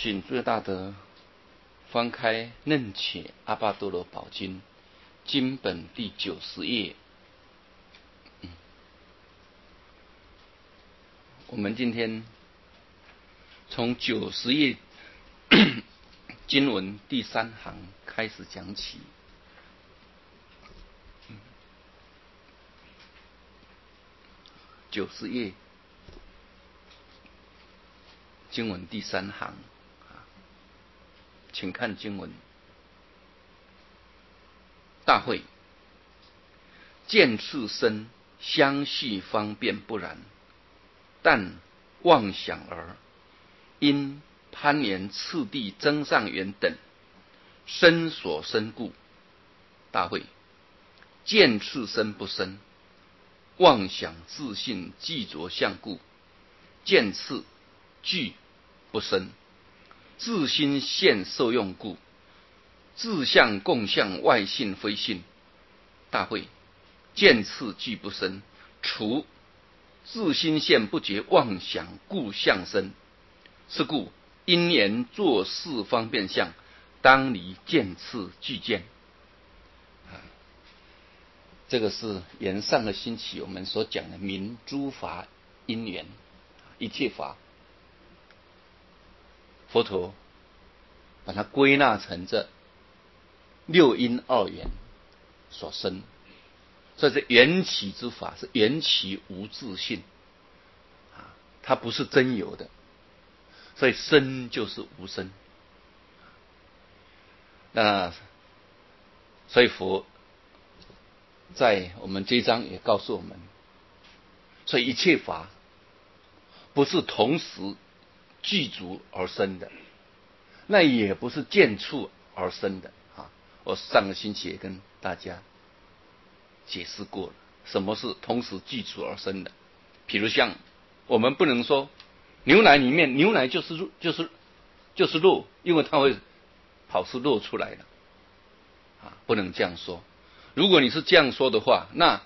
请诸位大德翻开《楞伽阿跋多罗宝经》经本第90页。我们今天从90页经文第3行开始讲起。90页经文第3行，请看经文。大会，见次生，相续方便不然，但妄想而因攀缘次第增上缘等生所生故。大会，见次生不生，妄想自性既着相故。见次具不生，自心现受用故。自相共相，外性非性。大会，见次具不生，除自心现不觉妄想故相生。是故因缘作事方便相，当离见次具见。这个是沿上个星期我们所讲的明诸法因缘，一切法佛陀把它归纳成这六因二缘所生，所以这缘起之法是缘起无自性，它不是真有的，所以生就是无生。那所以佛在我们这一章也告诉我们，所以一切法不是同时具足而生的，那也不是见处而生的。我上个星期也跟大家解释过了，什么是同时具足而生的。比如像我们不能说牛奶里面牛奶就是肉，因为它会跑出肉出来的，不能这样说。如果你是这样说的话，那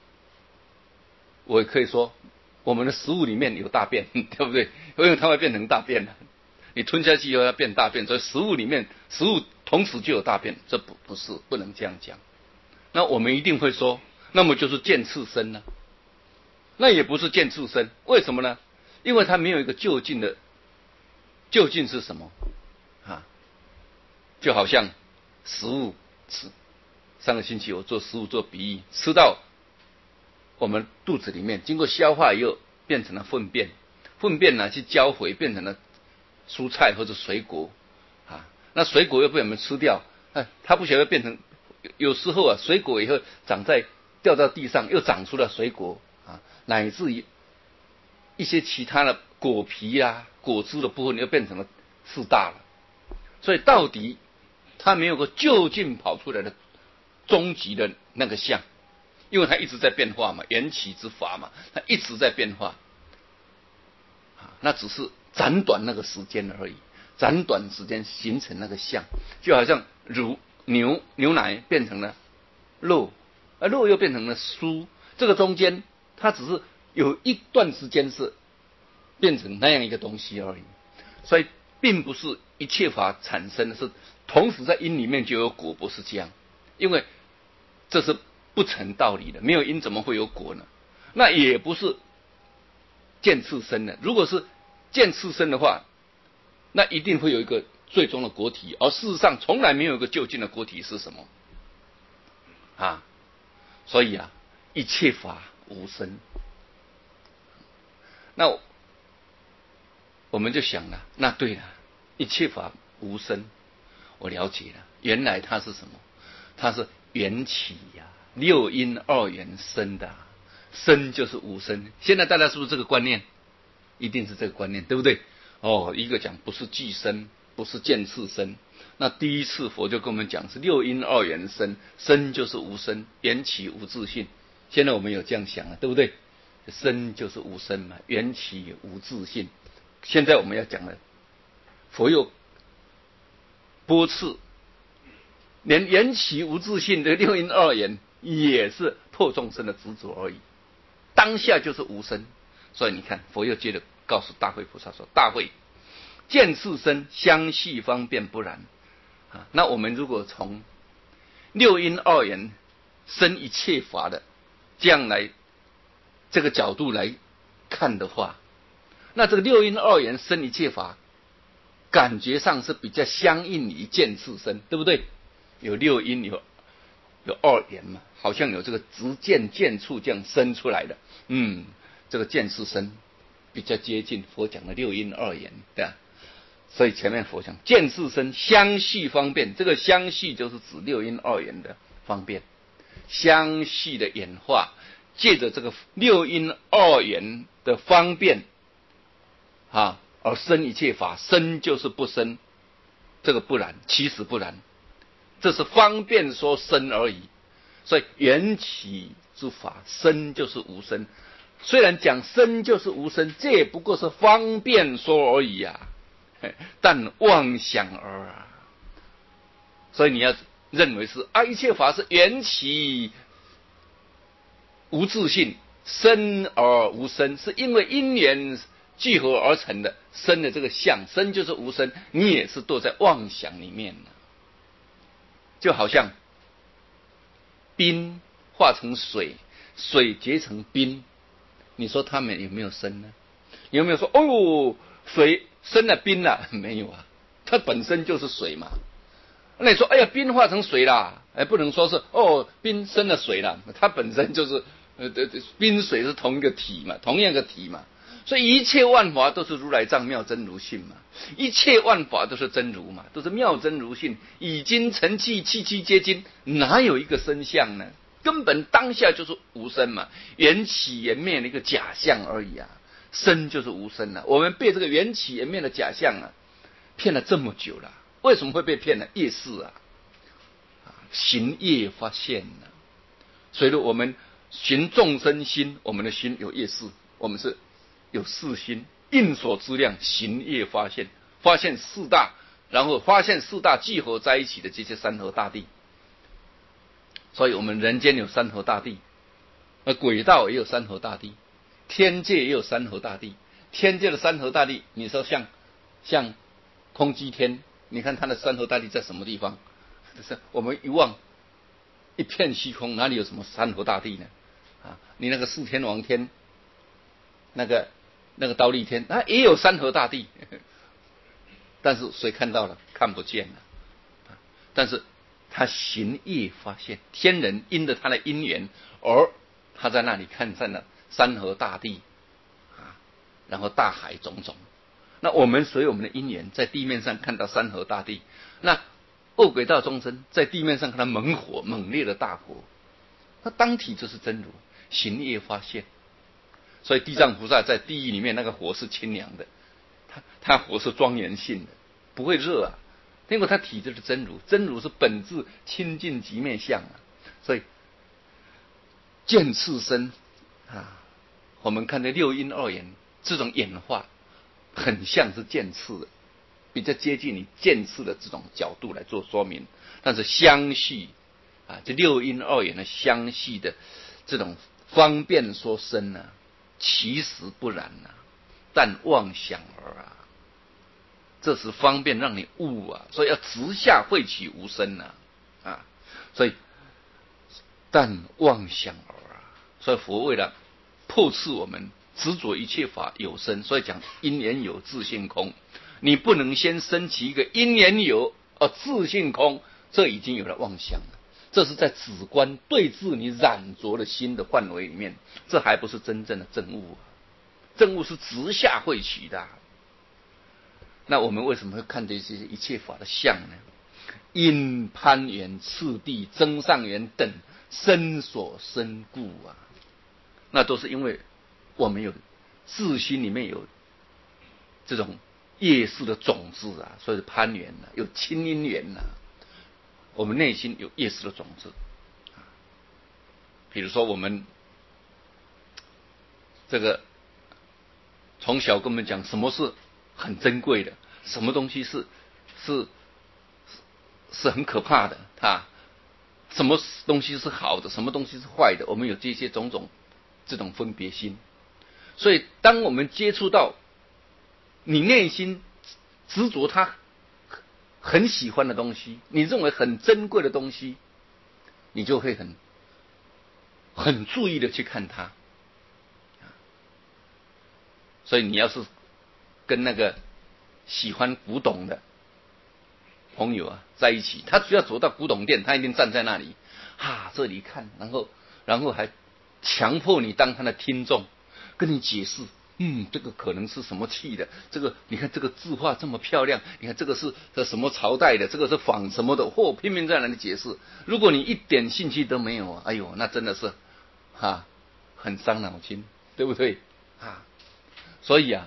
我也可以说我们的食物里面有大便，对不对？因为它会变成大便了，你吞下去以后要变大便，所以食物同时就有大便，这不是，不能这样讲。那我们一定会说，那么就是见次生呢？那也不是见次生，为什么呢？因为它没有一个究竟的，究竟是什么就好像食物吃，上个星期我做食物做比喻，吃到我们肚子里面，经过消化以后变成了粪便，粪便呢去交回变成了蔬菜或者水果那水果又被我们吃掉，它不晓得变成，有时候水果以后掉到地上又长出了水果乃至于一些其他的果皮果汁的部分又变成了四大了。所以到底它没有个究竟跑出来的终极的那个相，因为它一直在变化嘛，缘起之法嘛，它一直在变化那只是暂短那个时间而已，暂短时间形成那个相，就好像牛奶变成了肉，肉又变成了酥，这个中间它只是有一段时间是变成那样一个东西而已。所以并不是一切法产生的是同时在因里面就有果，不是这样，因为这是不成道理的，没有因怎么会有果呢？那也不是见次生的，如果是见次生的话，那一定会有一个最终的果体，而事实上从来没有一个究竟的果体是什么所以一切法无生。那我们就想了，那对了，一切法无生，我了解了，原来它是什么？它是缘起六因二缘生的生就是无生。现在大家是不是这个观念？一定是这个观念，对不对？一个讲不是俱生，不是见次生。那第一次佛就跟我们讲是六因二缘生，生就是无生，缘起无自性。现在我们有这样想了，对不对？生就是无生嘛，缘起无自性。现在我们要讲的，佛又驳斥，连缘起无自性的六因二缘也是破众生的执着而已，当下就是无生。所以你看，佛又接着告诉大慧菩萨说：大慧， 见次生，相续方便不然。那我们如果从六因二缘生一切法的这样来这个角度来看的话，那这个六因二缘生一切法，感觉上是比较相应于见次生，对不对？有六因有二缘嘛，好像有这个直见见处这样生出来的，这个见次生比较接近佛讲的六因二缘，对吧？所以前面佛讲见次生相续方便，这个相续就是指六因二缘的方便，相续的演化，借着这个六因二缘的方便而生一切法，生就是不生，这个不然，其实不然，这是方便说生而已。所以缘起之法，生就是无生。虽然讲生就是无生，这也不过是方便说而已啊，但妄想而啊。所以你要认为是一切法是缘起无自性，生而无生，是因为因缘聚合而成的，生的这个相，生就是无生，你也是堕在妄想里面了。就好像冰化成水，水结成冰，你说它们有没有生呢？有没有说水生了冰了？没有啊，它本身就是水嘛。那你说冰化成水啦，不能说是冰生了水了，它本身就是冰水是同一个体嘛，同样的体嘛。所以一切万法都是如来藏妙真如性嘛，一切万法都是真如嘛，都是妙真如性，已经成器，器器皆金，哪有一个生相呢？根本当下就是无生嘛，缘起缘灭的一个假象而已啊，生就是无生啊。我们被这个缘起缘灭的假象骗了这么久了，为什么会被骗呢？业识行业发现了。所以我们寻众生心，我们的心有业识，我们是有四心，应所知量，行业发现，发现四大，然后发现四大聚合在一起的这些山河大地。所以我们人间有山河大地，轨道也有山河大地，天界也有山河大地。天界的山河大地，你说像空基天，你看它的山河大地在什么地方？就是我们一望一片虚空，哪里有什么山河大地呢？你那个四天王天，那个忉利天，它也有山河大地，但是谁看到了？看不见了。但是他行业发现，天人因着他的因缘，而他在那里看见了山河大地然后大海种种。那我们随我们的因缘，在地面上看到山河大地，那恶鬼道众生在地面上看到猛火，猛烈的大火，那当体就是真如，行业发现。所以地藏菩萨在地狱里面，那个火是清凉的，他火是庄严性的，不会热因为他体就是真如，真如是本质清净极灭相所以见次生我们看的六因二缘这种演化，很像是见次的，比较接近你见次的这种角度来做说明。但是相续这六因二缘的相续的这种方便说生其实不然但妄想而这是方便让你悟所以要直下慧取无生所以但妄想而所以佛为了破斥我们执着一切法有生，所以讲因缘有自性空。你不能先升起一个因缘有自性空，这已经有了妄想了。这是在止观对治你染着的心的范围里面，这还不是真正的证悟证悟是直下慧取的那我们为什么会看这些一切法的相呢？因攀缘次第增上缘等生所生故那都是因为我们有自心里面有这种业识的种子所以攀缘有亲因缘我们内心有业识的种子比如说我们这个从小跟我们讲什么是很珍贵的，什么东西是很可怕的什么东西是好的，什么东西是坏的，我们有这些种种这种分别心。所以当我们接触到你内心执着他很喜欢的东西，你认为很珍贵的东西，你就会很注意的去看它。所以你要是跟那个喜欢古董的朋友在一起，他只要走到古董店，他一定站在那里这里看，然后还强迫你当他的听众，跟你解释，这个可能是什么器的，这个你看这个字画这么漂亮，你看这个是什么朝代的，这个是仿什么的，拼命在那里解释。如果你一点兴趣都没有，哎呦，那真的是很伤脑筋，对不对所以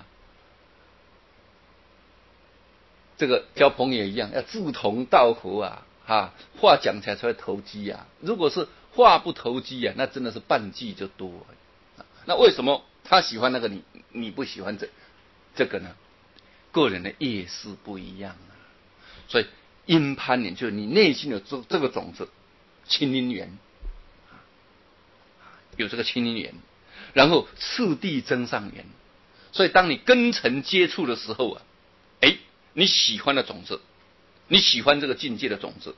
这个交朋友一样，要志同道合话讲起来才会投机如果是话不投机那真的是半句就多那为什么他喜欢那个你不喜欢这个呢？个人的业识不一样所以因攀缘就是你内心有这个种子，亲因缘有这个亲因缘，然后次第增上缘。所以当你根尘接触的时候你喜欢的种子，你喜欢这个境界的种子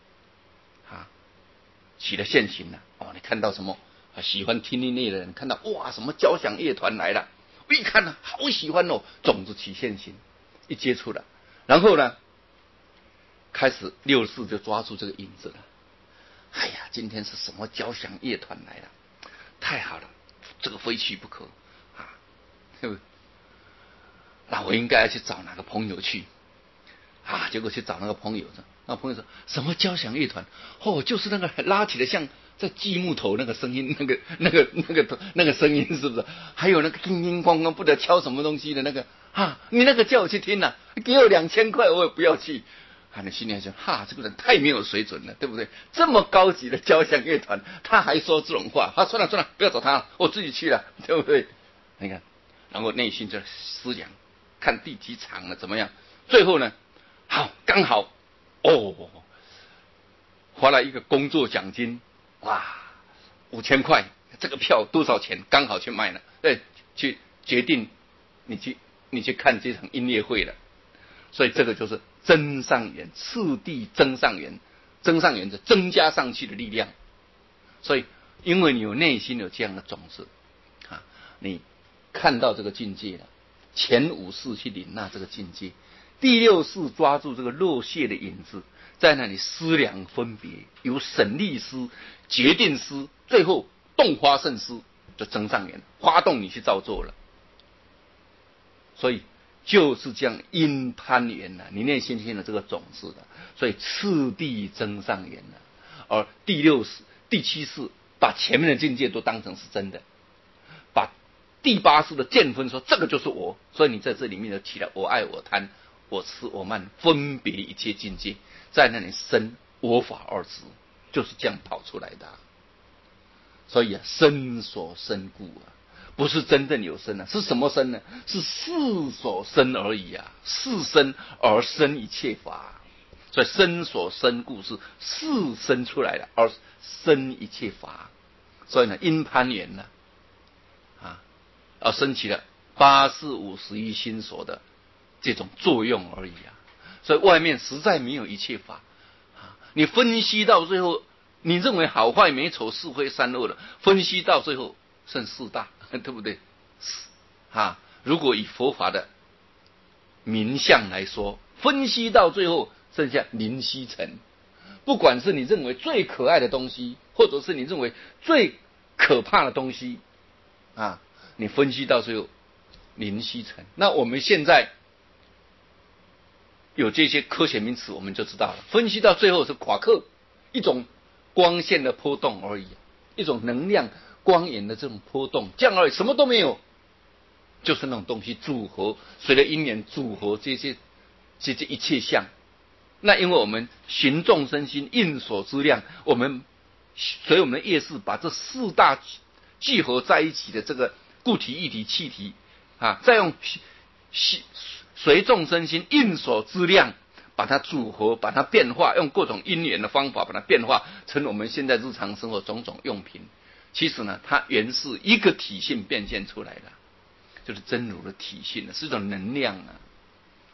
起了现行了你看到什么喜欢听音乐的人看到什么交响乐团来了，一看好喜欢种子起现行，一接触了，然后呢开始六四就抓住这个影子了。哎呀，今天是什么交响乐团来了，太好了，这个非去不可对不对？那我应该要去找哪个朋友去结果去找那个朋友，那朋友说什么交响乐团就是那个拉起来像在锯木头那个声音，那个声音是不是？还有那个叮叮咣咣不得敲什么东西的那个你那个叫我去听给我2000块我也不要去你心里想这个人太没有水准了，对不对？这么高级的交响乐团他还说这种话算了不要找他了，我自己去了，对不对？你看，然后内心就思量看第几场了怎么样，最后呢刚好花了一个工作奖金5000块，这个票多少钱刚好去卖了，去决定你去看这场音乐会了。所以这个就是增上缘，次第增上缘，增上缘是增加上去的力量。所以因为你有内心有这样的种子你看到这个境界了，前5世去领纳这个境界，第6世抓住这个落谢的影子，在那里思量分别，由审立师、决定师，最后动花胜师，就增上缘，发动你去照做了。所以就是这样因攀缘你内心现的这个种子的，所以次第增上缘而第6世、第7世把前面的境界都当成是真的，把第8世的见分说这个就是我，所以你在这里面就起了我爱我贪我痴我慢分别一切境界，在那里生我法二执，就是这样跑出来的所以身所生故不是真正有生是什么生呢？是事所生而已事生而生一切法，所以身所生故是事生出来的而生一切法。所以呢因攀缘而升起了8世51心所的这种作用而已所以外面实在没有一切法你分析到最后，你认为好坏美丑是非善恶的，分析到最后剩4大，对不对如果以佛法的名相来说，分析到最后剩下灵犀尘，不管是你认为最可爱的东西，或者是你认为最可怕的东西你分析到最后灵犀尘。那我们现在有这些科学名词，我们就知道了，分析到最后是夸克，一种光线的波动而已，一种能量光源的这种波动，这样而已，什么都没有，就是那种东西组合，随着因缘组合这些一切相。那因为我们行众生心应所知量，我们所以我们的业识把这4大聚合在一起的这个固体、液体、气体再用随众生心应所知量把它组合，把它变化，用各种因缘的方法把它变化成我们现在日常生活种种用品。其实呢，它原是一个体性变现出来的，就是真如的体性是一种能量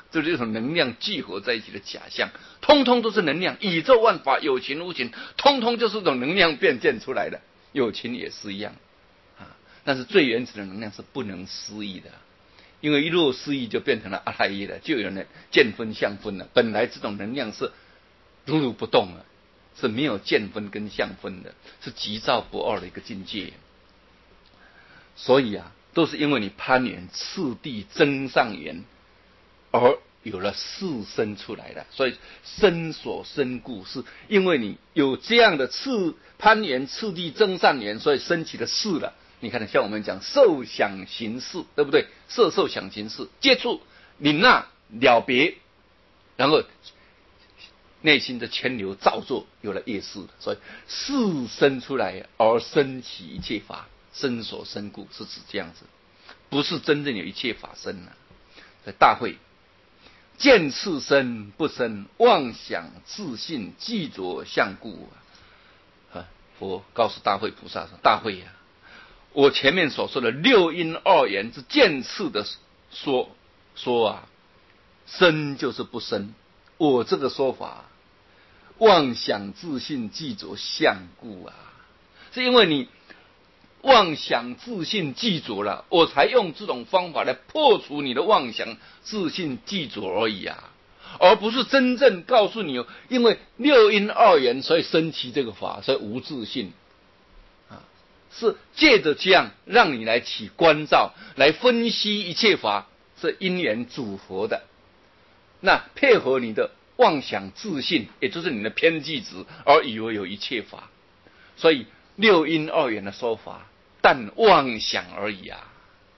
这是一种能量聚合在一起的假象，通通都是能量。宇宙万法有情无情，通通就是这种能量变现出来的，有情也是一样啊。但是最原始的能量是不能思议的，因为一若思议就变成了阿赖耶了，就有了见分相分了。本来这种能量是如如不动了，是没有见分跟相分的，是极照不二的一个境界。所以啊，都是因为你攀缘次第增上缘，而有了四生出来的。所以生所生故，是因为你有这样的攀缘次第增上缘，所以升起的事了。你看，像我们讲受想行识，对不对？色受想行识接触领纳了别，然后内心的牵流造作有了业识，所以事生出来而生起一切法，生所生故是指这样子，不是真正有一切法生啊。所以大会见次生不生，妄想自信记着相故啊。佛告诉大会菩萨说：大会啊，我前面所说的六因二缘之见次的说啊，生就是不生。我这个说法，妄想自信记着相故啊，是因为你妄想自信记着了，我才用这种方法来破除你的妄想自信记着而已啊，而不是真正告诉你，因为六因二缘所以生起这个法，所以无自信啊，是借着这样让你来起观照，来分析一切法是因缘组合的，那配合你的妄想自信，也就是你的偏见值，而以为有一切法。所以六因二缘的说法，但妄想而已啊！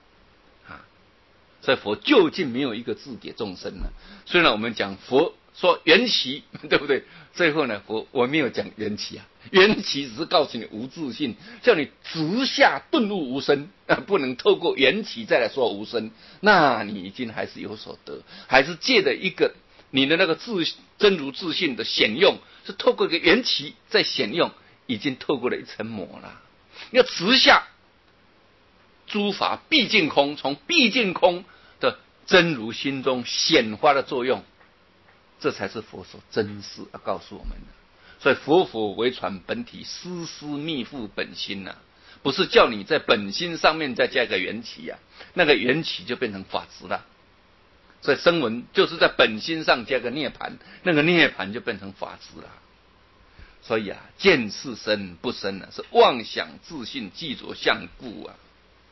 所以佛究竟没有一个字给众生呢。虽然我们讲佛说缘起，对不对？最后呢，我没有讲缘起啊，缘起只是告诉你无自信，叫你直下顿悟无生，不能透过缘起再来说无生，那你已经还是有所得，还是借的一个你的那个真如自信的显用，是透过一个缘起再显用，已经透过了一层膜了。要直下诸法毕竟空，从毕竟空的真如心中显发的作用，这才是佛所真实要告诉我们的。所以佛法为传本体，丝丝密付本心啊，不是叫你在本心上面再加一个缘起啊，那个缘起就变成法执了。所以声闻就是在本心上加个涅槃，那个涅槃就变成法执了。所以啊，见次生不生啊，是妄想自信记着相故啊。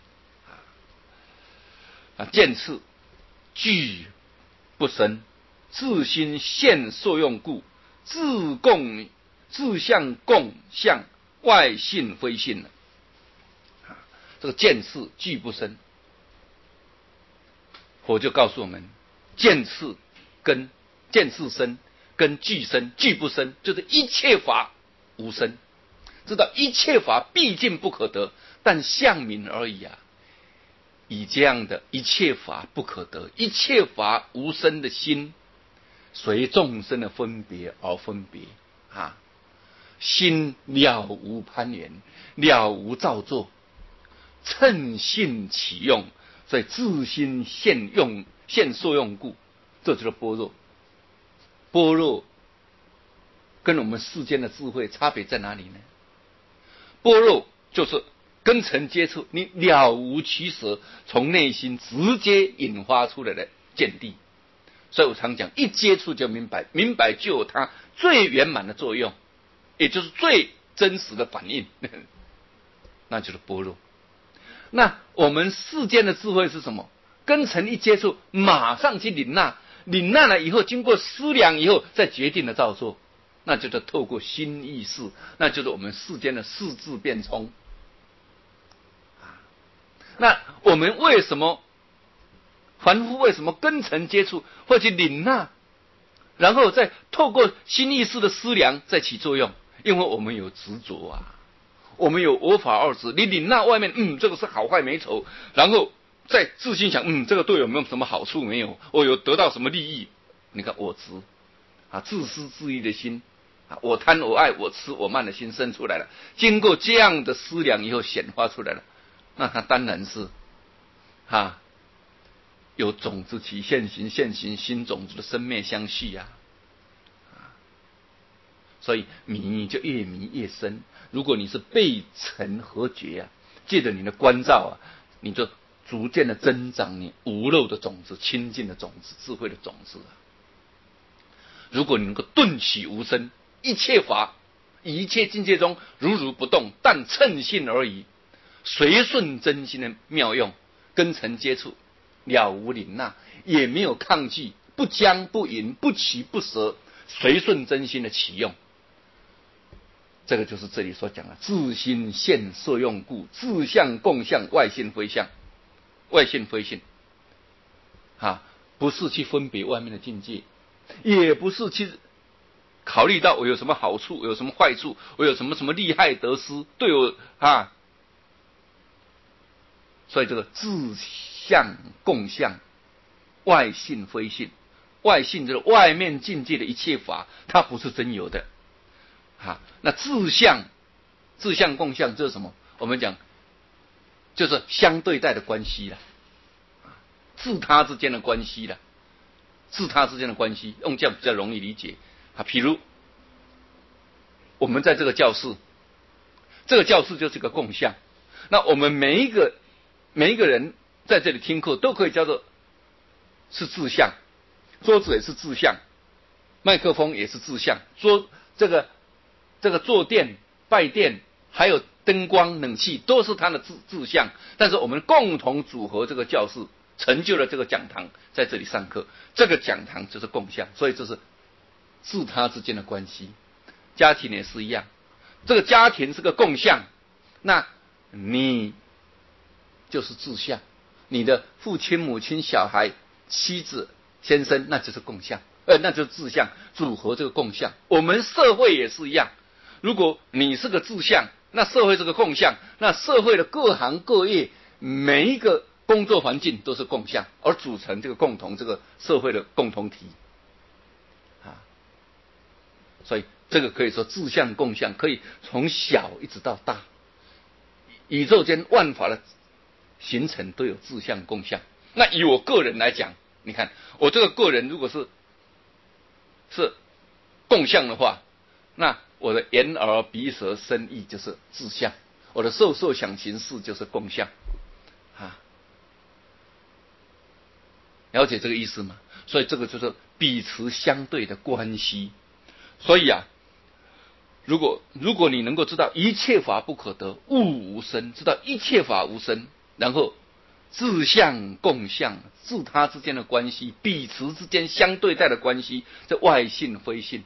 见次具不生，自心现受用故，自相共相，外性非性了。这个见次具不生，佛就告诉我们，见次生跟具生，具不生就是一切法无生，知道一切法毕竟不可得，但相名而已啊。以这样的一切法不可得，一切法无生的心，随众生的分别而分别啊，心了无攀缘，了无造作，趁性起用，所以自心现受用故，这就是般若。般若跟我们世间的智慧差别在哪里呢？般若就是跟尘接触，你了无取舍，从内心直接引发出来的见地。所以我常讲，一接触就明白，明白就有它最圆满的作用，也就是最真实的反应，那就是般若。那我们世间的智慧是什么？跟尘一接触，马上去领纳，领纳了以后，经过思量以后，再决定的造作，那就是透过心意识，那就是我们世间的四智变聪。那我们为什么凡夫为什么跟尘接触或去领纳，然后再透过心意识的思量再起作用？因为我们有执着啊，我们有我法二执。你领纳外面，这个是好坏美丑，然后再自心想，这个对我没有什么好处没有？我有得到什么利益？你看我执啊，自私自利的心啊，我贪我爱我痴我慢的心生出来了。经过这样的思量以后显发出来了。那他当然是有种子起现行，现行新种子的生灭相续啊。所以迷就越迷越深。如果你是背尘合觉啊，借着你的关照啊，你就逐渐的增长你无漏的种子、清净的种子、智慧的种子啊。如果你能够顿起无声，一切法、一切境界中如如不动，但称性而已，随顺真心的妙用，跟尘接触，了无领纳，也没有抗拒，不僵不淫，不起不舍，随顺真心的起用。这个就是这里所讲的自心现色用故，自相共相，外性非相，外性非性不是去分别外面的境界，也不是去考虑到我有什么好处，有什么坏处，我有什么什么利害得失，对我所以这个自相共相，外性非性，外性就是外面境界的一切法，它不是真有的那自相共相这是什么？我们讲就是相对待的关系了，自他之间的关系了，自他之间的关系，用这样比较容易理解譬如我们在这个教室，这个教室就是个共相，那我们每一个人在这里听课都可以叫做是自相，桌子也是自相，麦克风也是自相，这个坐垫、拜垫，还有灯光、冷气，都是它的自相。但是我们共同组合这个教室，成就了这个讲堂，在这里上课，这个讲堂就是共相，所以这是自他之间的关系。家庭也是一样，这个家庭是个共相，那你就是自相，你的父亲、母亲、小孩、妻子、先生，那就是共相，那就是自相，组合这个共相。我们社会也是一样。如果你是个自相，那社会是个共相，那社会的各行各业每一个工作环境都是共相，而组成这个共同这个社会的共同体所以这个可以说自相共相，可以从小一直到大，宇宙间万法的形成都有自相共相。那以我个人来讲，你看我这个个人如果是共相的话，那我的眼耳鼻舌身意就是自相，我的受受想行识就是共相了解这个意思吗？所以这个就是彼此相对的关系。所以如果你能够知道一切法不可得，物无生，知道一切法无生，然后自相共相，自他之间的关系，彼此之间相对待的关系，这外性非性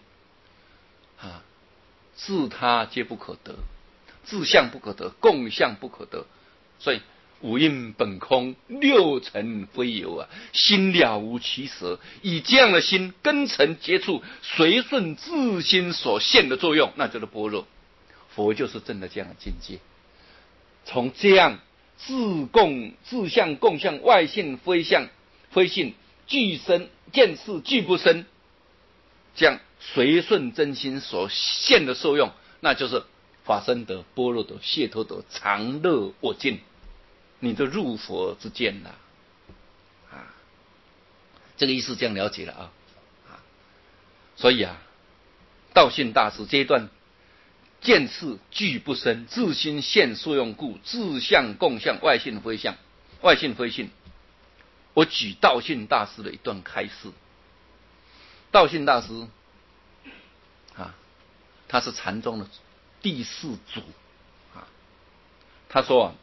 自他皆不可得，自相不可得，共相不可得。所以五蕴本空，六尘非有心了无其舍。以这样的心跟尘接触，随顺自心所现的作用，那就是般若。佛就是证的这样的境界。从这样自相共相，外性非性，俱生见识俱不生，这样随顺真心所现的受用，那就是法身得、般若得、解脱得、常乐我净，你就入佛之见了这个意思这样了解了所以道信大师这一段见识俱不生，自心现受用故，自相共相，外性非相，外性非性。我举道信大师的一段开示。道信大师他是禅宗的第四祖他说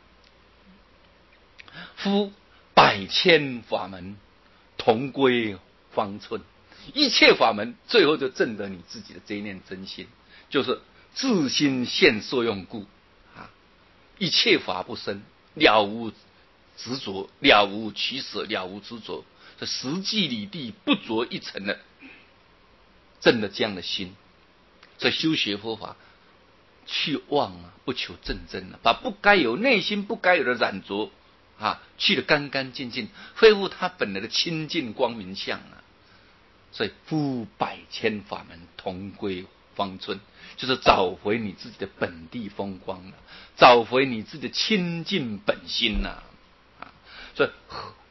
夫百千法门同归方寸，一切法门最后就证得你自己的这一念真心，就是自心现受用故一切法不生，了无执着，了无取舍，了无执着，这实际里地不着一尘的证的这样的心。所以修学佛法去妄不求正真把不该有内心不该有的染着去得干干净净，恢复他本来的清净光明相所以夫百千法门同归方寸，就是找回你自己的本地风光找回你自己的清净本心所以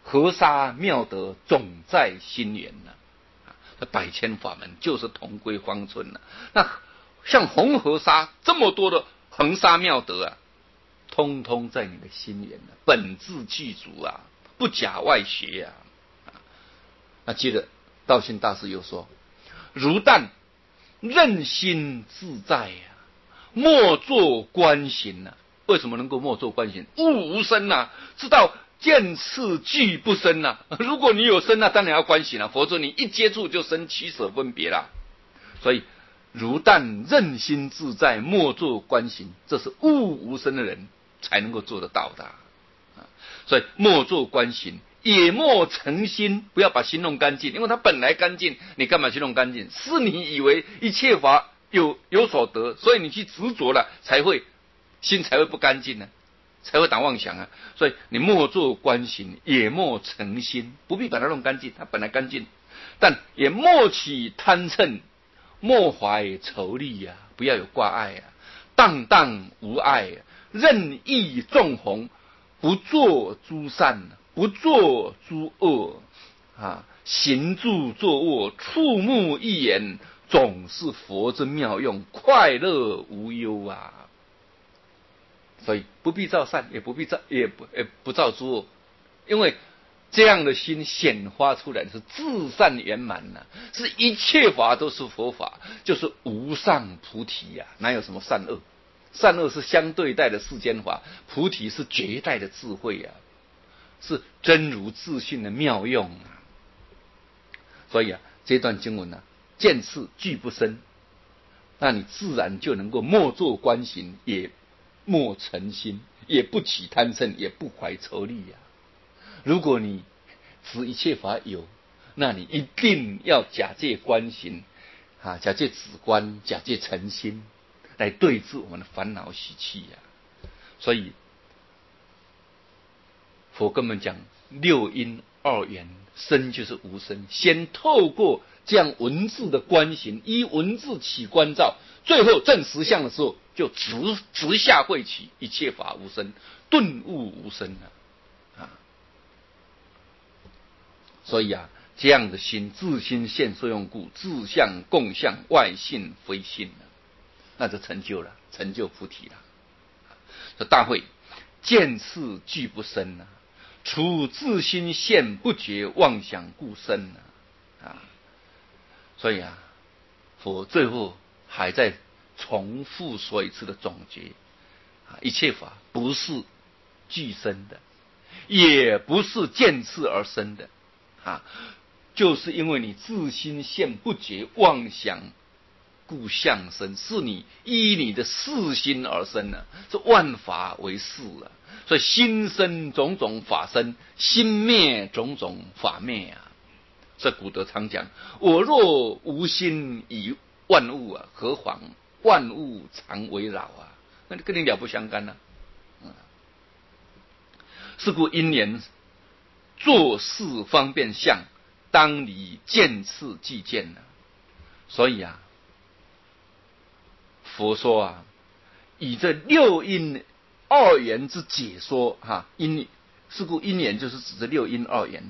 河沙妙德总在心源呐。这百千法门就是同归方寸呐。那像红河沙这么多的恒沙妙德啊，通通在你的心源啊，本自具足啊，不假外学啊。那接着道信大师又说：如但任心自在啊，莫作观行啊。为什么能够莫作观行？悟无生啊，知道见次俱不生啊。如果你有生，那当然要观行了，否则你一接触就生取舍分别了。所以如但任心自在，莫作观行，这是悟无生的人才能够做得到的。所以莫作观行，也莫诚心，不要把心弄干净，因为它本来干净，你干嘛去弄干净？是你以为一切法有所得，所以你去执着了，心才会不干净呢，才会打妄想啊。所以你莫作观行，也莫诚心，不必把它弄干净，它本来干净，但也莫起贪嗔，莫怀仇利呀，不要有挂碍啊，荡荡无碍啊，任意纵横，不作诸善，不作诸恶啊，行住坐卧，触目一言，总是佛之妙用，快乐无忧啊。所以不必造善，也不造诸恶，因为这样的心显发出来的是至善圆满呐，是一切法都是佛法，就是无上菩提呀，哪有什么善恶？善恶是相对待的世间法，菩提是绝代的智慧呀，是真如自信的妙用啊。所以啊，这段经文啊，见次俱不生，那你自然就能够莫作观行，也莫诚心，也不起贪嗔，也不怀仇利呀。如果你执一切法有，那你一定要假借观行啊，假借止观，假借诚心，来对治我们的烦恼习气呀。所以佛跟我们讲六因二缘，生就是无生，先透过这样文字的观行，依文字起观照，最后证实相的时候，就直下慧起，一切法无生，顿悟无生啊。所以啊，这样的心，自心现受用故，自相共相，外性非性那就成就了，成就菩提了。这大慧见次俱不生除自心现不觉妄想故生所以啊，佛最后还在重复说一次的总结一切法不是俱生的，也不是见次而生的就是因为你自心现不觉妄想故相生，是你依你的四心而生是万法为事所以心生种种法生，心灭种种法灭这古德常讲，我若无心以万物何妨万物常为扰那跟你了不相干是故因缘做事方便相，当离见次即见所以佛说以这六因二缘之解说是故因缘就是指这六因二缘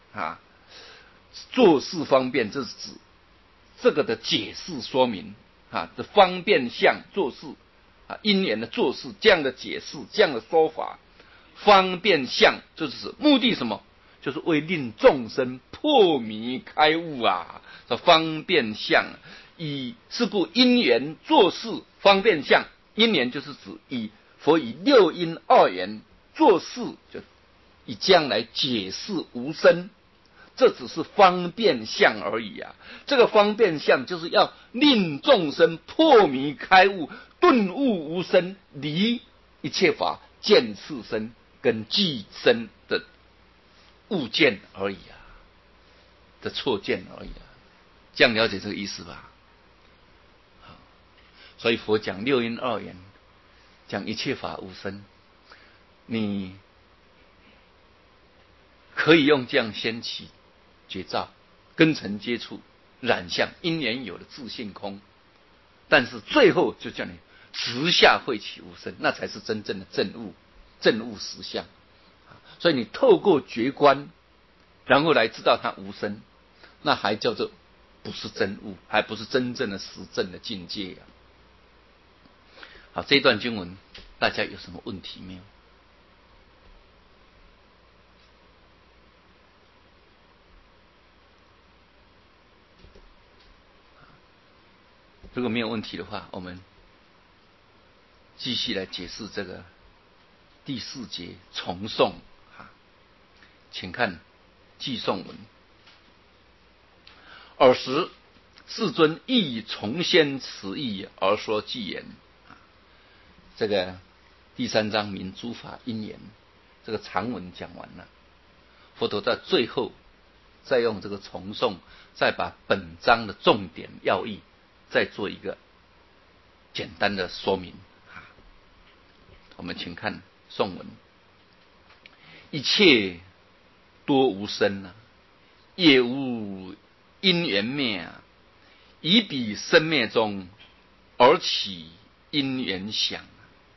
做事方便，这是指这个的解释说明这方便相做事因缘的做事这样的解释，这样的说法，方便相就是指目的什么？就是为令众生破迷开悟这方便相是故因缘做事方便相，因缘就是指佛以六因二缘做事，就以这样来解释无生，这只是方便相而已这个方便相就是要令众生破迷开悟，顿悟无生，离一切法见次生跟俱生的误见而已的错见而已这样了解这个意思吧？所以佛讲六因二缘，讲一切法无生，你可以用这样先起觉照，根尘接触染相因缘有的自性空，但是最后就叫你直下慧起无生，那才是真正的证悟实相。所以你透过觉观然后来知道它无生，那还叫做不是真悟，还不是真正的实证的境界呀。好，这一段经文大家有什么问题没有？如果没有问题的话，我们继续来解释这个第4节重诵。请看记诵文。尔时世尊亦重宣此义而说偈言。这个第3章名诸法因缘，这个长文讲完了，佛陀在最后再用这个重诵，再把本章的重点要义再做一个简单的说明。我们请看颂文。一切多无生业无因缘灭以彼生灭中而起因缘想。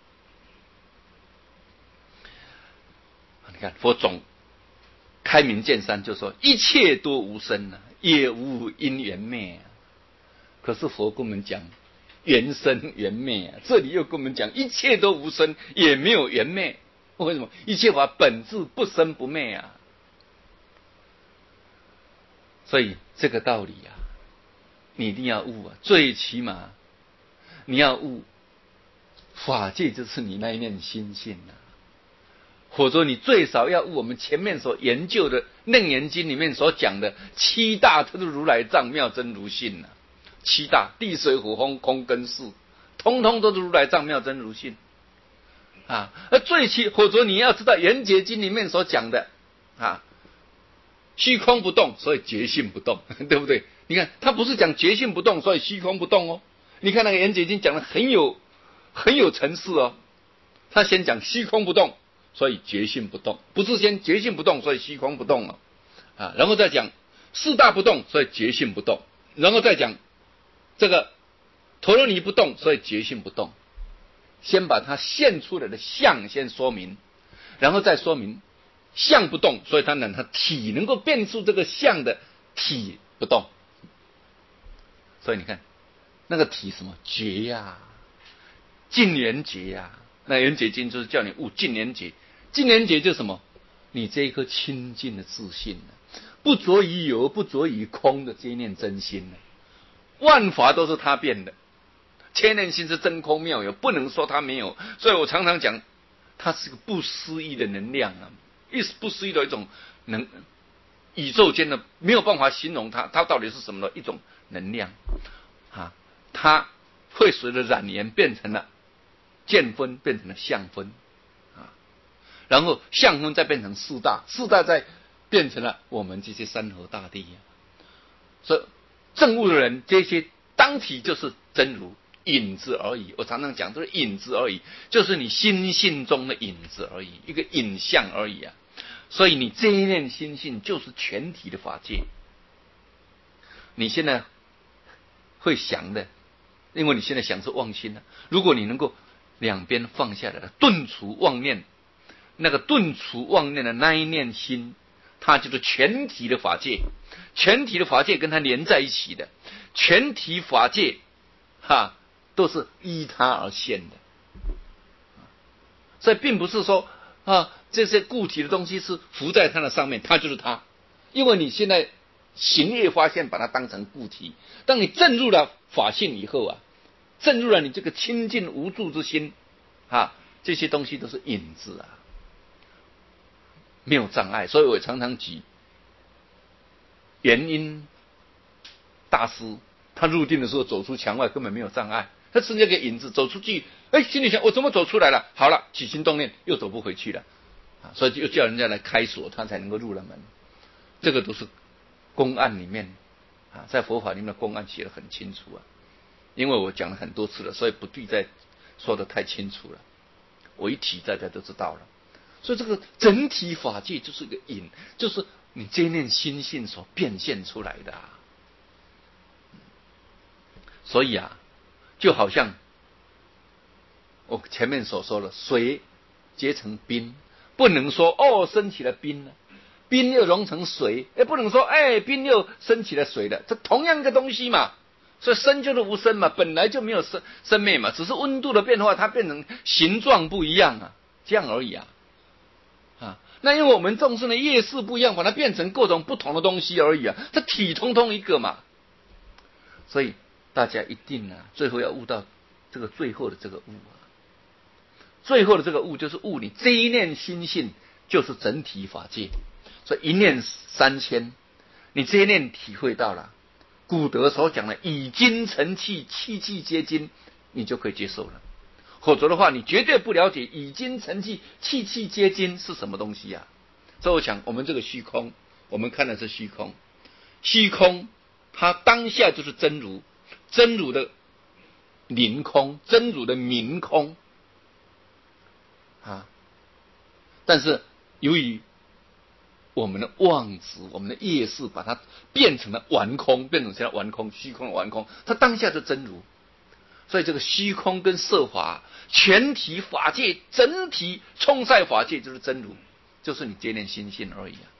你看佛总开明见山就说一切多无生业无因缘灭可是佛跟我们讲缘生缘灭这里又跟我们讲一切都无生，也没有缘灭。为什么？一切法本质不生不灭所以这个道理你一定要悟最起码你要悟法界就是你那一念心性或者说你最少要悟我们前面所研究的《楞严经》里面所讲的7大特如来藏妙真如性7大地水火风空跟识，通通都是如来藏妙真如性最起或者你要知道《圆觉经》里面所讲的虚空不动，所以觉性不动，对不对？你看他不是讲觉性不动，所以虚空不动你看那个《圆觉经》讲的很有层次他先讲虚空不动，所以觉性不动，不是先觉性不动，所以虚空不动然后再讲4大不动，所以觉性不动，然后再讲这个陀罗尼不动，所以觉性不动。先把它现出来的相先说明，然后再说明相不动，所以它体能够变出这个相的体不动。所以你看那个体什么觉净缘觉那圆觉经就是叫你悟净缘觉。净缘觉就是什么？你这一颗清净的自信不着于有不着于空的这一念真心万法都是他变的，千念心是真空妙有，不能说它没有。所以我常常讲它是个不思议的能量不思议的一种宇宙间的没有办法形容它到底是什么的一种能量它会随着染缘变成了见分，变成了相分然后相分再变成4大，4大再变成了我们这些山河大地所以证悟的人这些当体就是真如影子而已。我常常讲都是影子而已，就是你心性中的影子而已，一个影像而已所以你这一念心性就是全体的法界。你现在会想的，因为你现在想是妄心如果你能够两边放下来顿除妄念，那个顿除妄念的那一念心，它就是全体的法界。全体的法界跟它连在一起的，全体法界都是依它而现的。所以并不是说这些固体的东西是浮在它的上面，它就是它。因为你现在行业发现把它当成固体，当你证入了法性以后证入了你这个清净无住之心这些东西都是影子没有障碍。所以我常常举元音大师，他入定的时候走出墙外根本没有障碍，他是那个影子走出去，心里想我怎么走出来了？好了，起心动念又走不回去了所以就叫人家来开锁，他才能够入了门。这个都是公案里面在佛法里面的公案写得很清楚因为我讲了很多次了，所以不必再说得太清楚了，我一提大家都知道了。所以这个整体法界就是一个影，就是你这一念心性所变现出来的所以就好像我前面所说的水结成冰，不能说升起了冰冰又融成水，不能说冰又升起了水了，这同样一个东西嘛。所以生就是无生嘛，本来就没有生灭嘛，只是温度的变化，它变成形状不一样啊，这样而已啊。那因为我们众生的业识不一样，把它变成各种不同的东西而已啊，这体通通一个嘛。所以大家一定最后要悟到这个最后的这个悟啊。最后的这个悟就是悟你这一念心性就是整体法界，所以一念3000，你这一念体会到了古德所讲的以精成气，气气皆精，你就可以接受了。否则的话，你绝对不了解以精成气，气气皆精是什么东西啊。所以我想，我们这个虚空，我们看的是虚空，虚空它当下就是真如，真如的凌空，真如的明空啊。但是由于我们的妄执，我们的业识，把它变成了完空，变成现在完空，虚空的完空，它当下就真如。所以这个虚空跟色法，全体法界，整体充塞法界就是真如，就是你这念心性而已啊。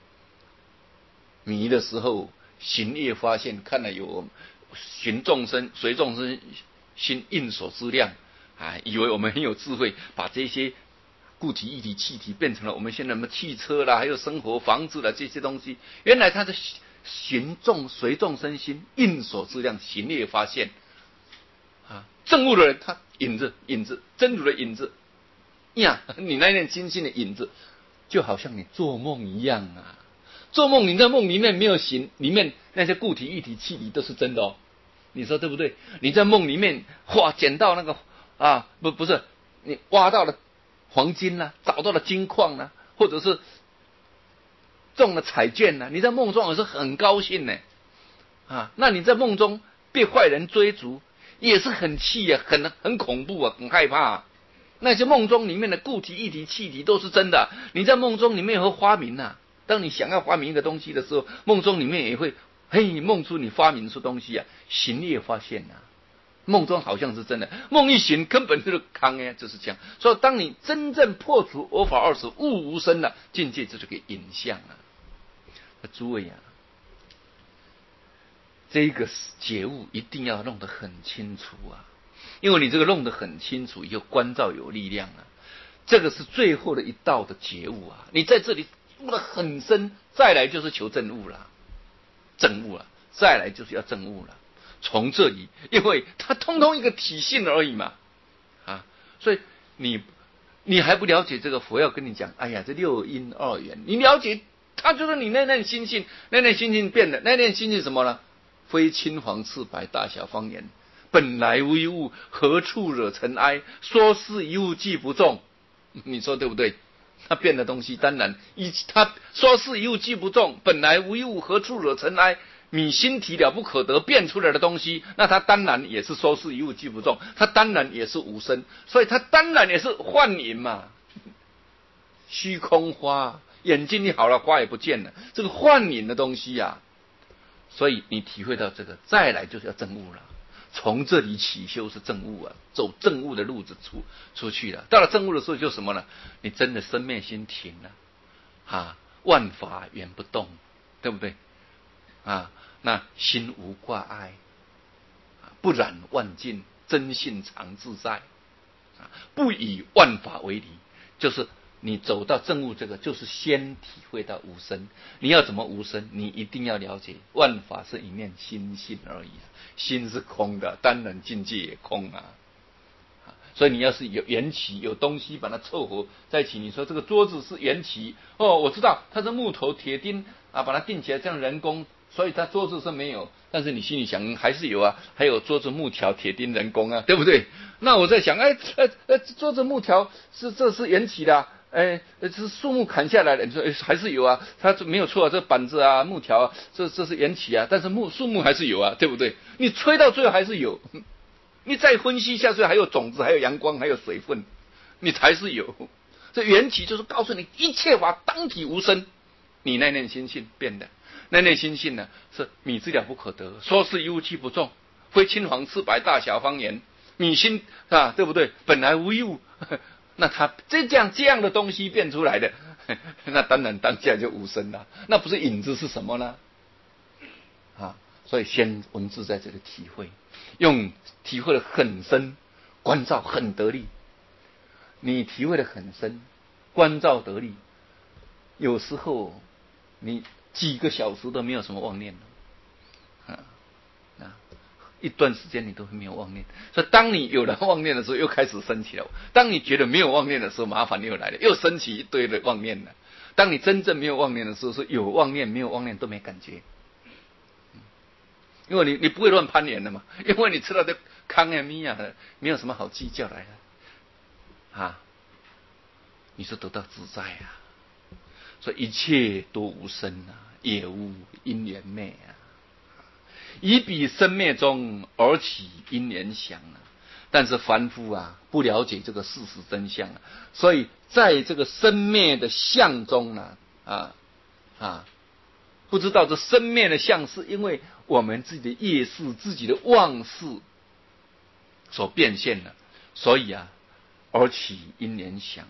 迷的时候，行业发现，看了有寻众生、随众生心应所知量以为我们很有智慧，把这些固体、液体、气体变成了我们现在什么汽车啦，还有生活、房子啦这些东西。原来它的随众生心应所知量，行业发现证悟的人，他影子真如的影子呀，你那念心性的影子，就好像你做梦一样啊。做梦，你在梦里面没有形，里面那些固体、液体、气体都是真的哦。你说对不对？你在梦里面捡到那个不是你挖到了黄金啦，找到了金矿啦，或者是中了彩券啦，你在梦中也是很高兴呢那你在梦中被坏人追逐，也是很气啊，很恐怖啊，很害怕那些梦中里面的固体、液体、气体都是真的。你在梦中里面也会发明当你想要发明一个东西的时候，梦中里面也会梦出你发明出东西行业发现梦中好像是真的，梦一醒根本就是空就是这样。所以当你真正破除我法二执，悟无生了，境界就是个影像诸位这个觉悟一定要弄得很清楚因为你这个弄得很清楚以后，观照有力量这个是最后的一道的觉悟你在这里悟得很深，再来就是求证悟了，再来就是要证悟了。从这里，因为它通通一个体性而已嘛所以你还不了解这个佛要跟你讲，哎呀，这六因二缘，你了解它就是你那念心性，那念心性变的，那念心性什么呢？非青黄赤白大小方言，本来无一物，何处惹尘埃？说是一物既不中，你说对不对？他变的东西当然他说是一物既不中，本来无一物，何处惹尘埃？你心体了不可得变出来的东西，那它当然也是说是一物既不中，它当然也是无生，所以它当然也是幻影嘛。虚空花，眼睛你好了，花也不见了，这个幻影的东西所以你体会到这个，再来就是要证悟了。从这里起修是证悟走证悟的路子出去了。到了证悟的时候就什么呢？你真的生灭心停了万法缘不动，对不对那心无挂碍不染万境，真性常自在不以万法为离，就是你走到证悟这个，就是先体会到无生。你要怎么无生？你一定要了解万法是一念心性而已心是空的，当然境界也空所以你要是有缘起，有东西把它凑合在一起，你说这个桌子是缘起我知道它是木头铁钉把它钉起来，这样人工，所以它桌子是没有，但是你心里想还是有还有桌子木条铁钉人工对不对？那我在想桌子木条这是缘起的这是树木砍下来的，你说还是有它没有错这板子木条这是缘起但是树木还是有对不对？你吹到最后还是有，你再分析下去，还有种子，还有阳光，还有水分，你才是有。这缘起就是告诉你，一切法当体无生，你那念心性变的，那念心性呢是米之了不可得，说是一物既不中，非青黄赤白大小方言，米心对不对？本来无一物，那它这样的东西变出来的， 那当然当下就无声了。那不是影子是什么呢？所以先文字在这里体会，用体会的很深，关照很得力。你体会的很深，关照得力，有时候你几个小时都没有什么妄念了，一段时间你都没有妄念。所以当你有了妄念的时候，又开始升起了；当你觉得没有妄念的时候，麻烦又来了，又升起一堆的妄念了。当你真正没有妄念的时候，是有妄念没有妄念都没感觉，因为你不会乱攀岩的嘛，因为你知道这康呀米呀的，没有什么好计较来的你是得到自在啊。所以一切都无生啊，也无因缘灭啊。以彼生灭中而起因缘想啊。但是凡夫不了解这个事实真相啊，所以在这个生灭的相中不知道这生灭的相是因为我们自己的业识、自己的妄识所变现的，所以而起因缘想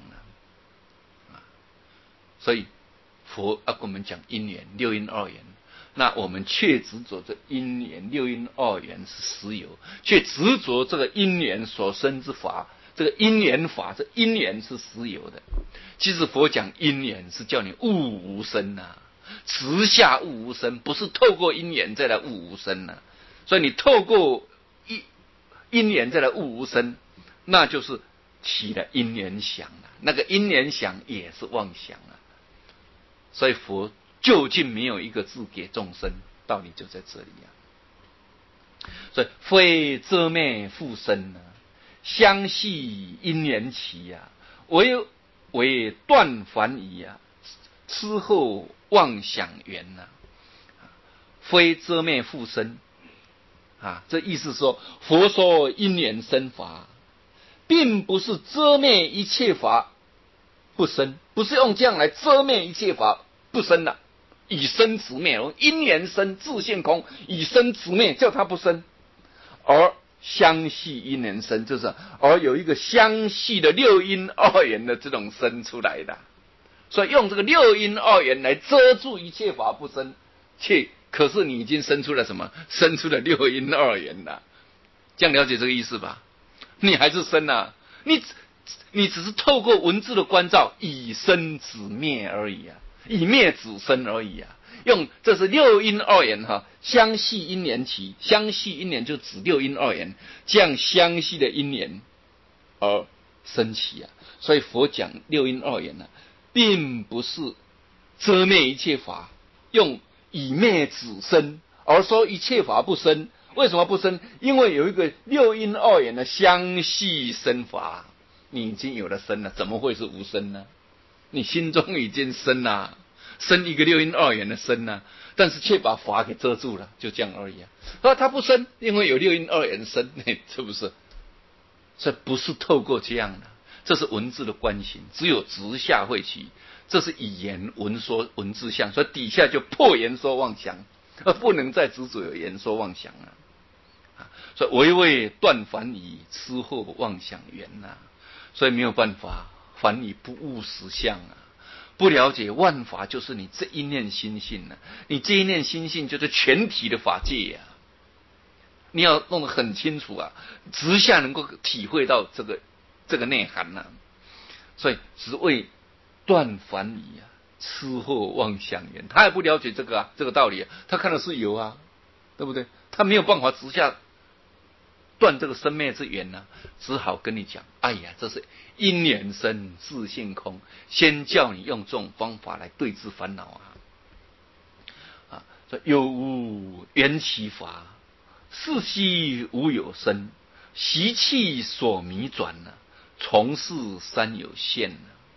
所以佛跟我们讲因缘，六因二缘。那我们却执着这因缘，六因二缘是实有，却执着这个因缘所生之法，这个因缘法，这因缘是实有的。其实佛讲因缘是叫你悟无生直下悟无生，不是透过因缘再来悟无生所以你透过因缘再来悟无生，那就是起了因缘想那个因缘想也是妄想所以佛究竟没有一个字给众生，道理就在这里所以非遮灭复生相系因缘起为断烦疑痴后妄想缘非遮灭复生这意思说，佛说因缘生法，并不是遮灭一切法不生，不是用这样来遮灭一切法不生以生直灭，因缘生自性空，以生直灭叫它不生，而相系因缘生，就是而有一个相系的六因二缘的这种生出来的，所以用这个六因二缘来遮住一切法不生，可是你已经生出了什么？生出了六因二缘了，这样了解这个意思吧？你还是生你只是透过文字的关照，以生止灭而已以灭止生而已这是六因二缘相系因缘起，相系因缘就指六因二缘，这样相系的因缘而生起所以佛讲六因二缘并不是遮灭一切法，用以灭止生，而说一切法不生。为什么不生？因为有一个六因二缘的相系生法，你已经有了生了，怎么会是无生呢？你心中已经生了，生一个六因二缘的生但是却把法给遮住了，就这样而已他不生，因为有六因二缘生，是不是？这不是透过这样的，这是文字的观行，只有直下会起，这是以言文说文字相，所以底下就破言说妄想，而不能再执着有言说妄想所以唯为断烦疑，痴后妄想缘所以没有办法，烦疑不悟实相不了解万法就是你这一念心性你这一念心性就是全体的法界你要弄得很清楚直下能够体会到这个内涵所以只为断烦疑痴后妄想缘，他也不了解这个道理他看的是有对不对？他没有办法直下断这个生灭之缘只好跟你讲，哎呀，这是因缘生自性空，先叫你用这种方法来对治烦恼有无缘起法，是悉无有生，习气所迷转从事三有现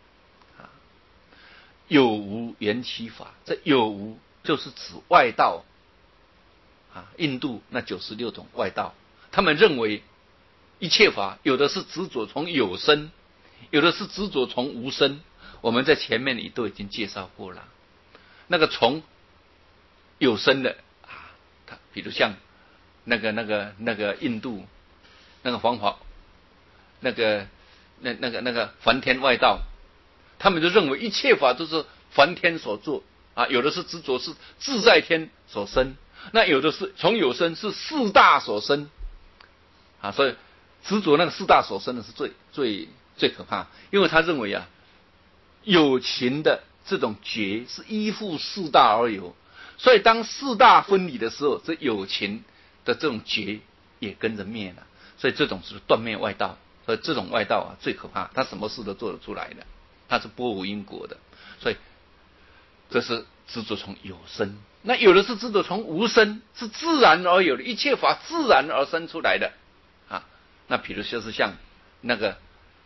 有无缘起法，这有无就是指外道印度那96种外道，他们认为一切法有的是执着从有生，有的是执着从无生。我们在前面里都已经介绍过了，那个从有生的比如像那个印度那个那个梵天外道， 他们就认为一切法都是梵天所做啊，有的是执着是自在天所生，那有的是从有生是四大所生啊，所以执着那个四大所生的是最可怕，因为他认为啊，有情的这种觉是依附四大而有，所以当四大分离的时候，这有情的这种觉也跟着灭了，所以这种是断灭外道，所以这种外道啊最可怕，他什么事都做得出来的，他是波无因果的，所以这是执着从有生。那有的是执着从无生，是自然而有的，一切法自然而生出来的啊。那比如就是像那个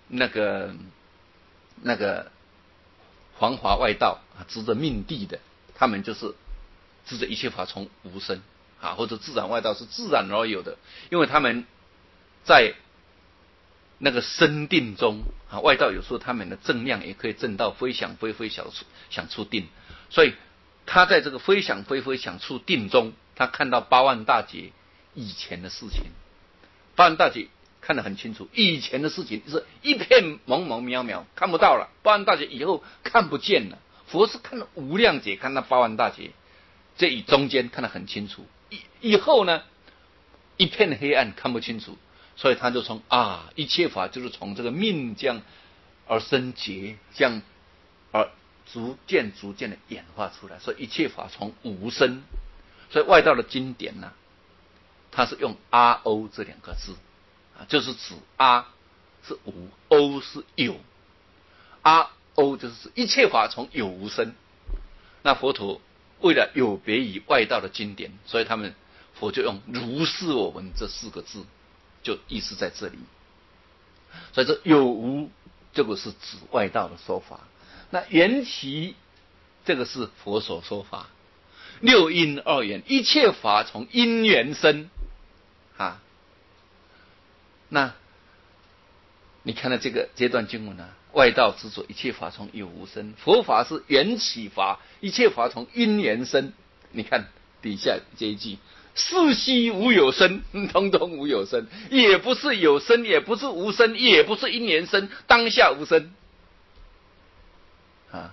黄华外道啊，执着命地的，他们就是执着一切法从无生啊，或者自然外道是自然而有的，因为他们在那个生定中啊，外道有时候他们的正量也可以正到非想非非想处定，所以他在这个非想非非想处定中，他看到八万大劫以前的事情，八万大劫看得很清楚，以前的事情是一片蒙蒙渺渺，看不到了。八万大劫以后看不见了，佛是看了无量劫，看到八万大劫，这以中间看得很清楚，以后呢一片黑暗看不清楚，所以他就从一切法就是从这个命将而生劫，这样而逐渐的演化出来，所以一切法从无生。所以外道的经典呢，它是用阿欧这两个字啊，就是指阿是无，欧是有，阿欧就是指一切法从有无生。那佛陀为了有别于外道的经典，所以佛就用如是我闻这四个字，就意思在这里。所以这有无这个是指外道的说法，那缘起这个是佛所说法。六因二缘，一切法从因缘生啊。那你看到这段经文啊，外道执着一切法从有无生，佛法是缘起法，一切法从因缘生。你看底下这一句，世悉无有生，通通无有生，也不是有生，也不是无生，也不是因缘生，当下无生啊。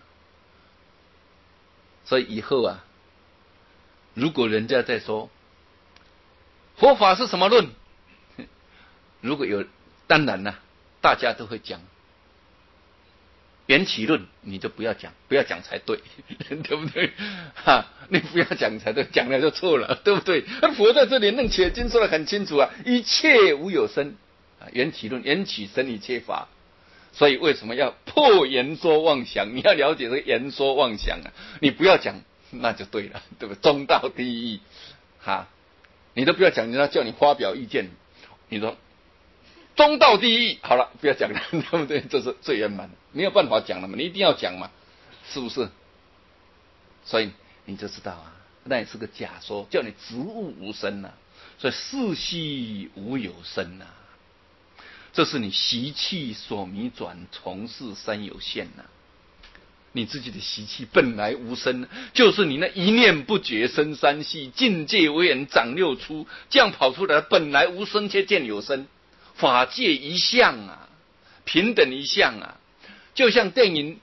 所以以后啊，如果人家在说佛法是什么论，如果有，当然了，大家都会讲缘起论，你就不要讲，不要讲才对，对不对？你不要讲才对，讲了就错了，对不对？佛在这里楞伽经说得很清楚啊，一切无有生啊，缘起论，缘起生一切法。所以为什么要破言说妄想？你要了解这个言说妄想啊，你不要讲，那就对了，对不对？中道第一你都不要讲，人家叫你发表意见，你说中道第一，好了，不要讲了，对不对？这是最圆满的，没有办法讲了嘛，你一定要讲嘛，是不是？所以你就知道啊，那也是个假说，叫你植物无生啊，所以世悉无有生啊，这是你习气所迷转，从事三有现啊。你自己的习气本来无生，就是你那一念不觉生三系，境界为人长六出，这样跑出来，本来无生却见有生，法界一相啊，平等一相啊。就像电影，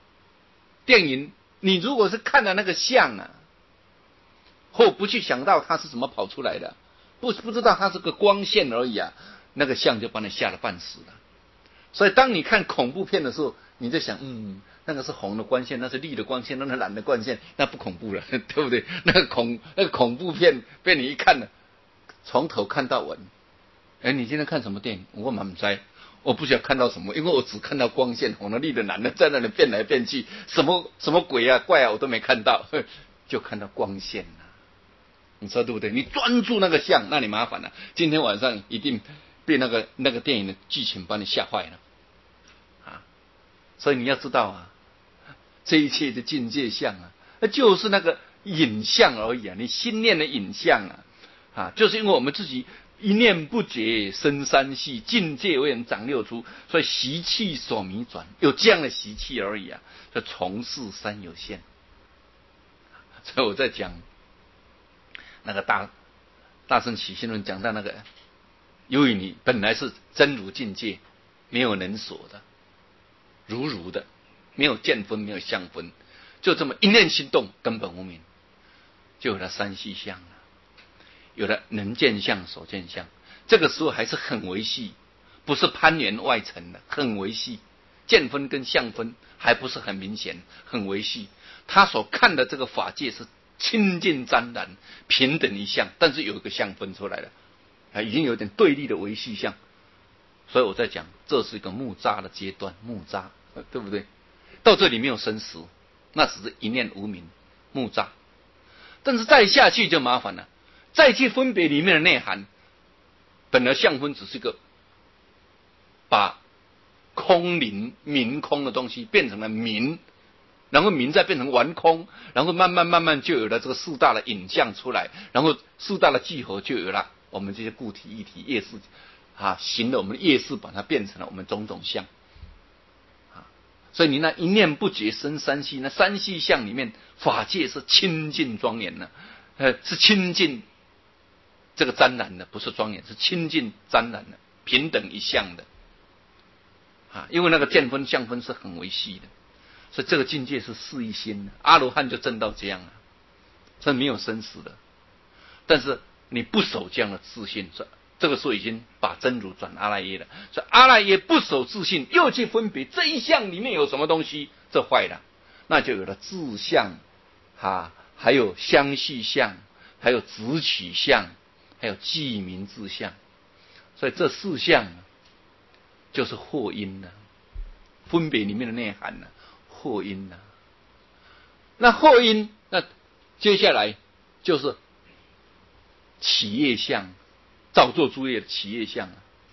你如果是看了那个相啊，或不去想到它是怎么跑出来的，不知道它是个光线而已啊，那个相就把你吓得半死了。所以当你看恐怖片的时候，你在想，那个是红的光线，那是绿的光线，那是蓝的光线，那不恐怖了，对不对？那个恐怖片被你一看了，从头看到尾。你今天看什么电影？我满知，我不晓得看到什么，因为我只看到光线，红的、绿的、蓝的在那里变来变去，什么鬼啊、怪啊，我都没看到，就看到光线了。你说对不对？你专注那个相，那你麻烦了。今天晚上一定被那个电影的剧情把你吓坏了啊！所以你要知道啊，这一切的境界相啊，就是那个影像而已啊，你心念的影像就是因为我们自己一念不觉生三系，境界为人长六出，所以习气所迷转，有这样的习气而已啊，就从事三有现。所以我在讲那个大乘起信论，讲到那个，由于你本来是真如境界，没有能所的，如的， 没有见分，没有相分，就这么一念心动，根本无明，就有了三细相了，有了能见相、所见相。这个时候还是很微细，不是攀缘外层的，很微细。见分跟相分还不是很明显，很微细。他所看的这个法界是清净湛然、平等一相，但是有一个相分出来了，已经有点对立的微细相。所以我在讲，这是一个木渣的阶段，木渣，对不对？到这里没有生死，那只是一念无明，木渣。但是再下去就麻烦了，再去分别里面的内涵，本来相分只是个把空灵明空的东西变成了明，然后明再变成完空，然后慢慢就有了这个四大的影像出来，然后四大的聚合就有了我们这些固体液体业识行了我们的业识，把它变成了我们种种相所以你那一念不觉生三细，那三细相里面法界是清净庄严的，是清净这个湛然的，不是庄严，是清净湛然的，平等一相的因为那个见分相分是很微细的，所以这个境界是四一心的。阿罗汉就证到这样了，所以没有生死的。但是你不守这样的自信，这个时候已经把真如转阿赖耶了。所以阿赖耶不守自信，又去分别这一项里面有什么东西，这坏了，那就有了自相还有相续相，还有直取相，还有记名自相。所以这四项就是惑因了，分别里面的内涵了，惑因了。那惑因，那接下来就是企业相，造作诸业的企业相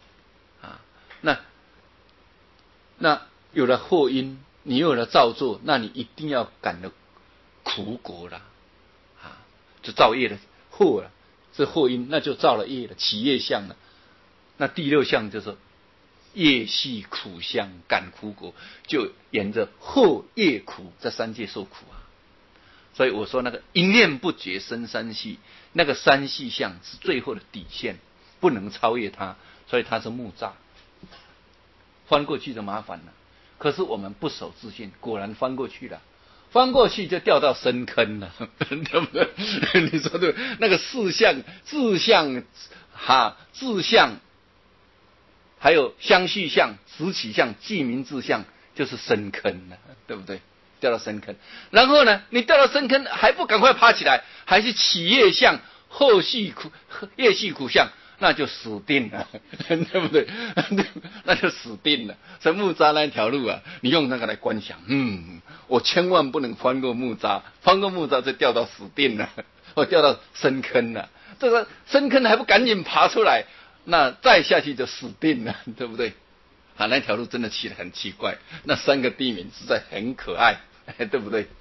那有了惑因，你有了造作，那你一定要感了苦果了就造业的惑了，是惑因，那就造了业了，企业相了。那第六项就是业系苦相，感苦果，就沿着惑业苦这三界受苦所以我说那个一念不觉生三细，那个三细相是最后的底线，不能超越它，所以它是木栅。翻过去就麻烦了。可是我们不守自信，果然翻过去了，翻过去就掉到深坑了，对不对？你说对？那个四相、自相、自相，还有相续相、实起相、记名自相，就是深坑了，对不对？掉到深坑，然后呢，你掉到深坑还不赶快爬起来，还是起业相、后续苦、业续苦相，那就死定了，对不对？那就死定了。所以木栅那条路你用那个来观想，我千万不能翻过木栅，翻过木栅就掉到死定了，我掉到深坑了。这个深坑还不赶紧爬出来，那再下去就死定了，对不对？那条路真的起得很奇怪，那三个地名实在很可爱，对不对？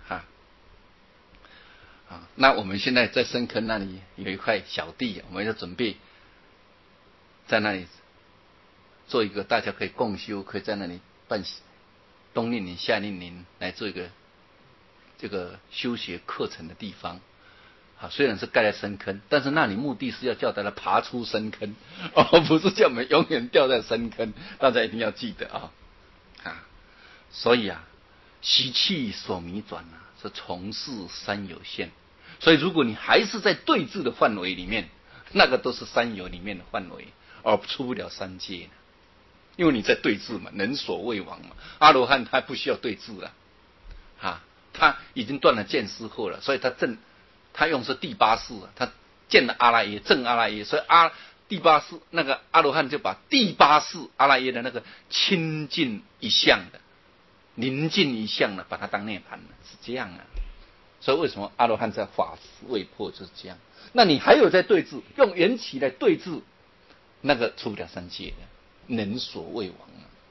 那我们现在在深坑那里有一块小地，我们要准备在那里做一个大家可以共修，可以在那里办冬令营、夏令营来做一个这个修学课程的地方。虽然是盖在深坑，但是那里目的是要叫大家爬出深坑，不是叫我们永远掉在深坑，大家一定要记得所以习气所迷转是从事三有限。所以如果你还是在对治的范围里面，那个都是三有里面的范围，而出不了三界，因为你在对治嘛，人所未亡嘛。阿罗汉他不需要对治了他已经断了见思惑了，所以他用是第八识他见了阿赖耶，证阿赖耶，所以第八识那个阿罗汉就把第八识阿赖耶的那个清净一相的、宁静一相的，把它当涅槃了，是这样所以为什么阿罗汉在法识未破就是这样？那你还有在对治，用缘起来对治，那个出不了三界的，人所未亡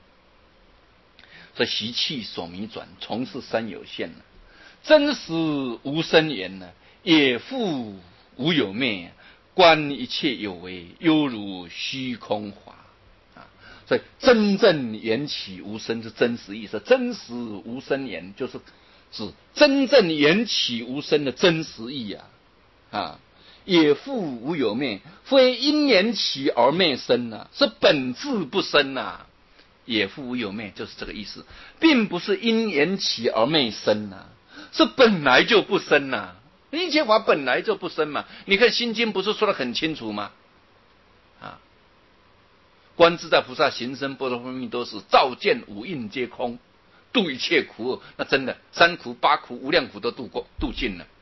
所以习气所迷转，从事三有限真实无生缘也复无有灭，观一切有为，犹如虚空华所以真正缘起无生是真实意思，真实无生缘就是指真正缘起无生的真实意也复无有灭，非因缘起而灭生是本质不生也复无有灭，就是这个意思，并不是因缘起而昧生啊，是本来就不生啊，一切法本来就不生嘛。你看《心经》不是说得很清楚吗？啊，观自在菩萨行深般若波罗蜜多时，照见五蕴皆空，度一切苦厄。那真的三苦八苦无量苦都度尽了。